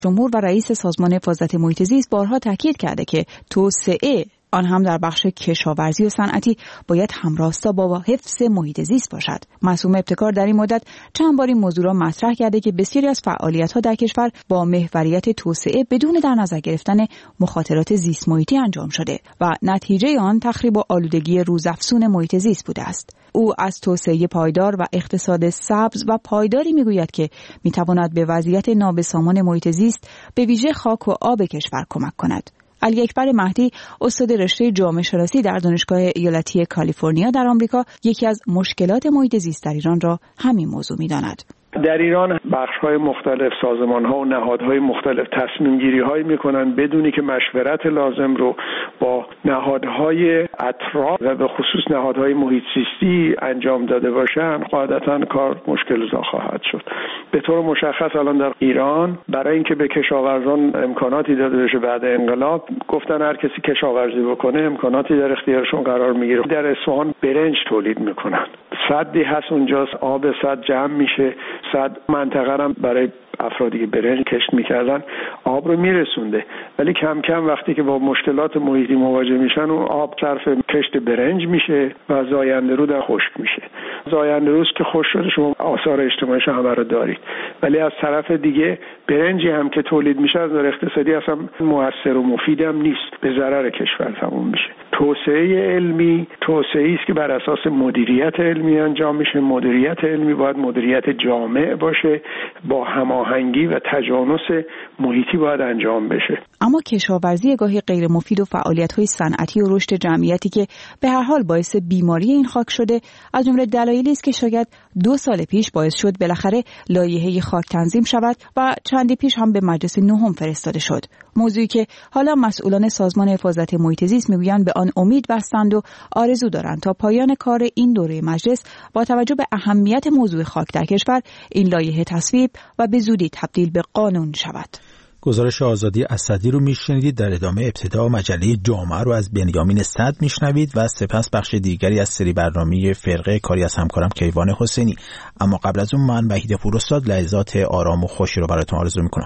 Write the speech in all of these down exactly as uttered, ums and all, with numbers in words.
جمهور و رئیس سازمان حفاظت محیط زیست بارها تاکید کرده که توسعه آن هم در بخش کشاورزی و صنعتی باید همراستا با حفظ محیط زیست باشد. معصومه ابتکار در این مدت چند بار این موضوع را مطرح کرده که بسیاری از فعالیت‌ها در کشور با محوریت توسعه بدون در نظر گرفتن مخاطرات زیست محیطی انجام شده و نتیجه آن تخریب و آلودگی روزافزون محیط زیست بوده است. او از توسعه پایدار و اقتصاد سبز و پایداری میگوید که میتواند به وضعیت نابسامان محیط زیست به ویژه خاک و آب کشور کمک کند. علی اکبر مهدی، استاد رشته جامعه شناسی در دانشگاه ایالتی کالیفرنیا در آمریکا، یکی از مشکلات محیط زیست در ایران را همین موضوع می‌داند. در ایران بخش‌های مختلف، سازمان‌ها و نهادهای مختلف تصمیم‌گیری‌هایی می‌کنند بدونی که مشورت لازم رو با نهادهای اطراف و به خصوص نهادهای محیط زیستی انجام داده باشند، قاعدتاً کار مشکل‌زا خواهد شد. به طور مشخص الان در ایران برای اینکه به کشاورزان امکاناتی داده بشه بعد انقلاب، گفتن هر کسی کشاورزی بکنه امکاناتی در اختیارشون قرار میگیره. در اصفهان برنج تولید میکنن، سدی هست اونجاست، آب سد جمع میشه، سد منطقه هم برای افرادی که برنج کشت میکردن آب رو میرسونده، ولی کم کم وقتی که با مشکلات محیطی مواجه میشن و آب صرف کشت برنج میشه و زاینده رود خشک میشه. زاینده رود که خشک شده شما آثار اجتماعیش همه رو دارید، ولی از طرف دیگه برنجی هم که تولید میشه از نظر اقتصادی اصلا موثر و مفید هم نیست، به ضرر کشور تموم میشه. توسعه علمی توسعه‌ای است که بر اساس مدیریت علمی انجام میشه. مدیریت علمی باید مدیریت جامع باشه، با هماهنگی و تجانس محیطی باید انجام بشه. اما کشاورزی گاهی غیر مفید و فعالیت‌های صنعتی و رشد جمعیتی که به هر حال باعث بیماری این خاک شده، از جمله دلایلی است که شاید دو سال پیش باعث شد بالاخره لایحه خاک تنظیم شود و چندی پیش هم به مجلس نهم فرستاده شد. موضوعی که حالا مسئولان سازمان حفاظت محیط زیست میگویند به آن امید بستند و آرزو دارند تا پایان کار این دوره مجلس با توجه به اهمیت موضوع خاک در کشور این لایحه تصویب و به زودی تبدیل به قانون شود. گزارش آزادی اسدی رو میشنوید. در ادامه ابتدا مجله جامعه رو از بنیامین صدر میشنوید و سپس بخش دیگری از سری برنامه فرقه کاری از همکارم کیوان حسینی. اما قبل از اون من وحید پوراستاد لحظات آرام و خوشی رو براتون آرزو میکنم.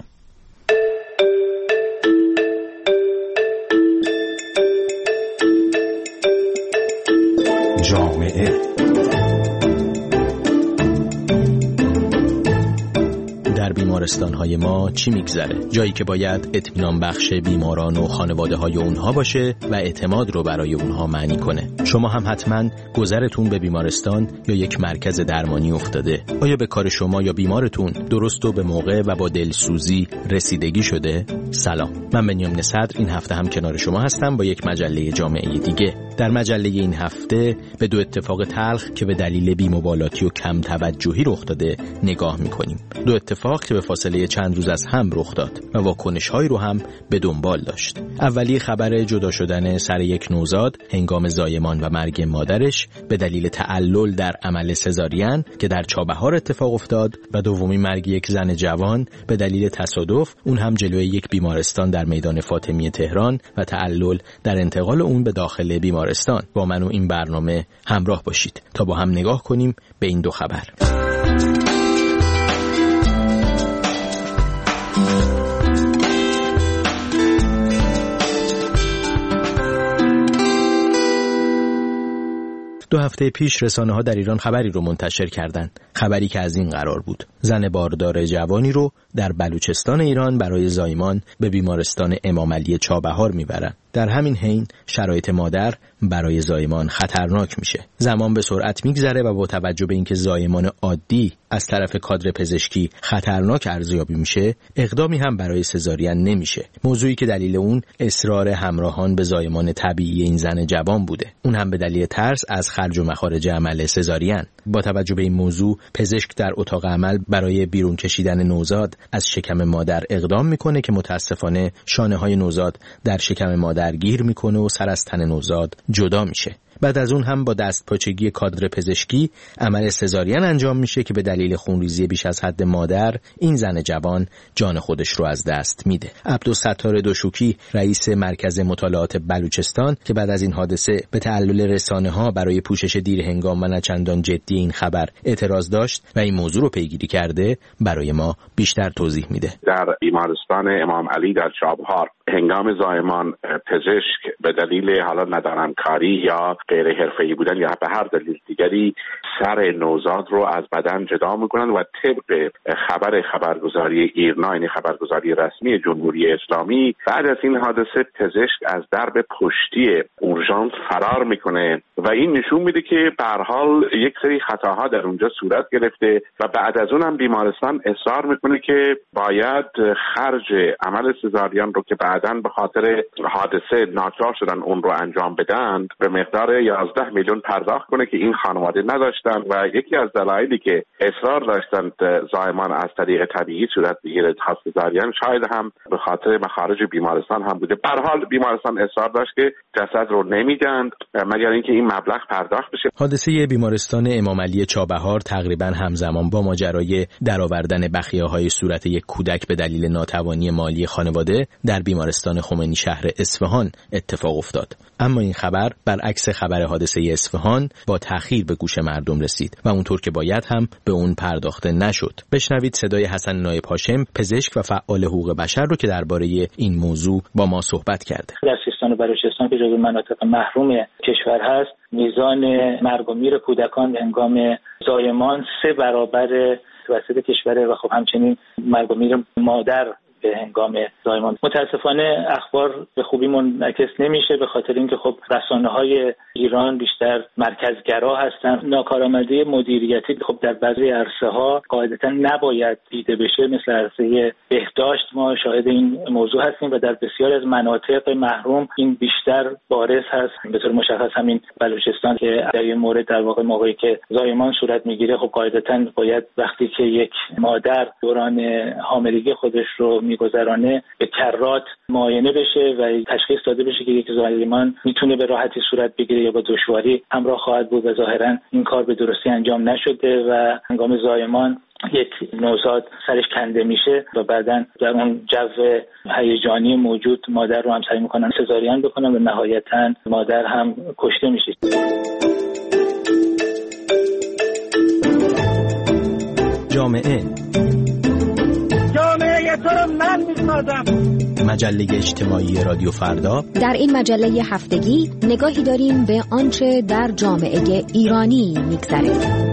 جامعه در بیمارستان‌های ما چی میگذره؟ جایی که باید اطمینان بخش بیماران و خانواده‌های اونها باشه و اعتماد رو برای اونها معنی کنه. شما هم حتما گذرتون به بیمارستان یا یک مرکز درمانی افتاده. آیا به کار شما یا بیمارتون درست و به موقع و با دلسوزی رسیدگی شده؟ سلام، من بنیامین صدر این هفته هم کنار شما هستم با یک مجله جامعه دیگه. در مجله این هفته به دو اتفاق تلخ که به دلیل بی‌مبالاتی و کم توجهی رخ داده نگاه می‌کنیم. دو اتفاق که به فاصله چند روز از هم رخ داد و واکنش‌هایی رو هم به دنبال داشت. اولی خبر جدا شدن سر یک نوزاد هنگام زایمان و مرگ مادرش به دلیل تعلل در عمل سزارین که در چابهار اتفاق افتاد و دومی مرگ یک زن جوان به دلیل تصادف، اون هم جلوی یک بیمارستان در میدان فاطمی تهران و تعلل در انتقال اون به داخل بیمارستان. با من و این برنامه همراه باشید تا با هم نگاه کنیم به این دو خبر. دو هفته پیش رسانه‌ها در ایران خبری رو منتشر کردند. خبری که از این قرار بود: زن باردار جوانی رو در بلوچستان ایران برای زایمان به بیمارستان امام علی چابهار میبرند. در همین حین شرایط مادر برای زایمان خطرناک میشه. زمان به سرعت میگذره و با توجه به اینکه زایمان عادی از طرف کادر پزشکی خطرناک ارزیابی میشه، اقدامی هم برای سزارین نمیشه. موضوعی که دلیل اون اصرار همراهان به زایمان طبیعی این زن جوان بوده. اون هم به دلیل ترس از خرج و مخارج عمل سزارین. با توجه به این موضوع، پزشک در اتاق عمل برای بیرون کشیدن نوزاد از شکم مادر اقدام میکنه که متاسفانه شانه های نوزاد در شکم مادر گیر میکنه و سر از تن نوزاد جدا میشه. بعد از اون هم با دستپاچگی کادر پزشکی عمل سزارین انجام میشه که به دلیل خونریزی بیش از حد مادر این زن جوان جان خودش رو از دست میده. عبدالستار دوشوکی رئیس مرکز مطالعات بلوچستان که بعد از این حادثه به تعلل رسانه‌ها برای پوشش دیر هنگام و نه چندان جدی این خبر اعتراض داشت و این موضوع رو پیگیری کرده، برای ما بیشتر توضیح میده. در بیمارستان امام علی در چابهار هنگام زایمان پزشک به دلیل حالا ندانم کاری یا غیر حرفه‌ای بودن یا به هر دلیل دیگری سر نوزاد رو از بدن جدا میکنن و طبق خبر خبرگزاری ایرنا، یعنی خبرگزاری رسمی جمهوری اسلامی، بعد از این حادثه پزشک از درب پشتی اورژانس فرار میکنه و این نشون میده که به هر حال یک سری خطاها در اونجا صورت گرفته و بعد از اون هم بیمارستان اصرار میکنه که باید خرج عمل سزارین رو که بعداً به خاطر حادثه ناچار شدن اون رو انجام بدن به مقدار یازده میلیون پرداخت کنه که این خانواده نداشتن و یکی از دلایلی که اصرار داشتن زایمان از طریق طبیعی صورت بگیره سزارین شاید هم به خاطر مخارج بیمارستان هم بوده. به هر حال بیمارستان اصرار داشت که جسد رو نمیدن مگر اینکه این مبلغ پرداخت بشه. حادثه بیمارستان امام علی چابهار تقریبا همزمان با ماجرای درآوردن بخیه‌های صورت یک کودک به دلیل ناتوانی مالی خانواده در بیمارستان خمینی شهر اصفهان اتفاق افتاد. اما این خبر برعکس خبر حادثه اصفهان با تأخیر به گوش مردم رسید و اونطور که باید هم به اون پرداخته نشد. بشنوید صدای حسن نایب هاشم، پزشک و فعال حقوق بشر رو که درباره این موضوع با ما صحبت کرده. در سیستان و بلوچستان که جزو مناطق محروم کشور هست، میزان مرگ و میر کودکان هنگام زایمان سه برابر وسط کشوره و خب همچنین مرگ و میر مادر به هنگام زایمان. متاسفانه اخبار به خوبی منعکس نمیشه به خاطر اینکه خب رسانه‌های ایران بیشتر مرکزگرا هستن. ناکارآمدی مدیریتی خب در بعضی عرصه‌ها قاعدتاً نباید دیده بشه، مثل عرصه بهداشت ما شاهد این موضوع هستیم و در بسیار از مناطق محروم این بیشتر بارز هست. به طور مشخص همین بلوچستان که در این مورد در واقع موقعی که زایمان صورت میگیره خب قاعدتاً باید وقتی که یک مادر دوران حاملگی خودش رو میگذرانه به کرات معاینه بشه و تشخیص داده بشه که یک زایمان میتونه به راحتی صورت بگیره یا با دشواری همراه خواهد بود و ظاهرا این کار به درستی انجام نشده و هنگام زایمان یک نوزاد سرش کنده میشه و بعداً در اون جو هیجانی موجود مادر رو هم سعی میکنن سزارین بکنن و نهایتاً مادر هم کشته میشه. جامعه جامعه تو رو من میسازم. مجله اجتماعی رادیو فردا. در این مجله هفتگی نگاهی داریم به آنچه در جامعه ایرانی میگذره.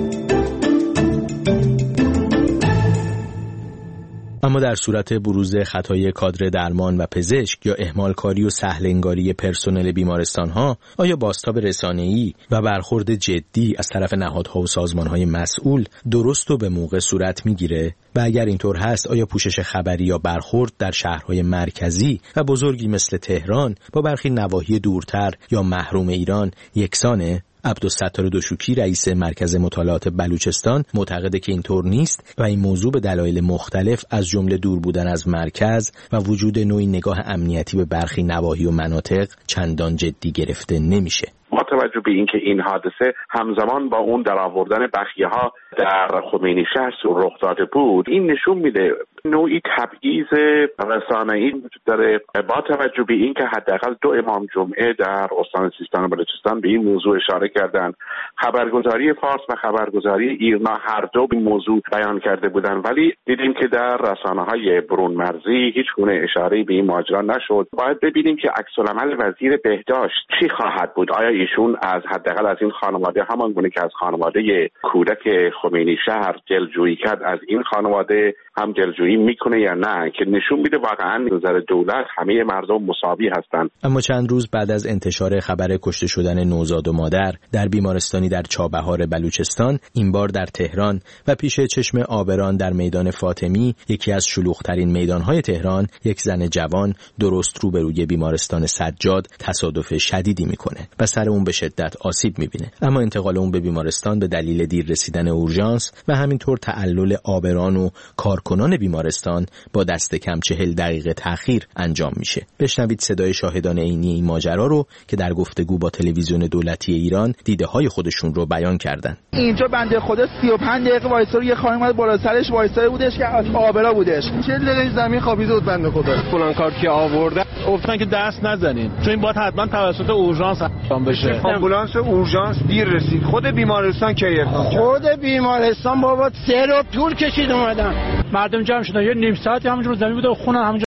اما در صورت بروز خطای کادر درمان و پزشک یا اهمالکاری و سهل‌انگاری پرسنل بیمارستان‌ها، آیا بازتاب رسانه‌ای و برخورد جدی از طرف نهادها و سازمان‌های مسئول درست و به موقع صورت می‌گیره؟ و اگر اینطور هست، آیا پوشش خبری یا برخورد در شهرهای مرکزی و بزرگی مثل تهران با برخی نواحی دورتر یا محروم ایران یکسانه؟ عبدالستار دوشوکی رئیس مرکز مطالعات بلوچستان معتقده که اینطور نیست و این موضوع به دلایل مختلف از جمله دور بودن از مرکز و وجود نوعی نگاه امنیتی به برخی نواحی و مناطق چندان جدی گرفته نمیشه. با توجه به اینکه این حادثه همزمان با اون درآوردن بخیه‌ها در خمینی شهر رخ داده بود، این نشون میده نوعی تبعیض رسانه‌ای وجود داره. با توجه به اینکه حداقل دو امام جمعه در استان سیستان و بلوچستان به این موضوع اشاره کردند، خبرگزاری فارس و خبرگزاری ایرنا هر دو به موضوع بیان کرده بودند، ولی دیدیم که در رسانه‌های برون مرزی هیچ گونه اشاره‌ای به این ماجرا نشد. باید ببینیم که عکس‌العمل وزیر بهداشت چی خواهد بود. آیا ایشون از حداقل از این خانواده همان گونه که از خانواده کودک خمینی شهر جلوگیری کرد از این خانواده هم جلوگیری میکنه یا نه، که نشون میده واقعا نظر دولت همه مردم مساوی هستند. اما چند روز بعد از انتشار خبر کشته شدن نوزاد و مادر در بیمارستانی در چابهار بلوچستان، این بار در تهران و پیش چشم آبران در میدان فاطمی، یکی از شلوغ‌ترین میدان‌های تهران، یک زن جوان درست روبروی بیمارستان سجاد تصادف شدیدی میکنه و سر اون به شدت آسیب میبینه. اما انتقال اون به بیمارستان به دلیل دیر رسیدن اورژانس و همینطور تعلل آبران و کار کارکنان بیمارستان با دست کم چهل دقیقه تأخیر انجام میشه. بشنوید صدای شاهدان عینی این ماجرا رو که در گفتگو با تلویزیون دولتی ایران دیده های خودشون رو بیان کردن. اینجا بنده خدا سی و پنج دقیقه وایساد، یه خانم اومد بالا سرش وایساده بودش که از آبرا بودش، چهل دقیقه زمین خوابیده بود بنده خدا. فلان کار که آورده گفتن که دست نزنین چون این باید حتما توسط اورژانس انجام بشه. آمبولانس اورژانس دیر رسید. خود بیمارستان کی اقدام کرد؟ خود بیمارستان بابا سه رو طول کشید اومدن. مردم جمع شدن یه نیم ساعتی همونجور زمین بود و خون همونجا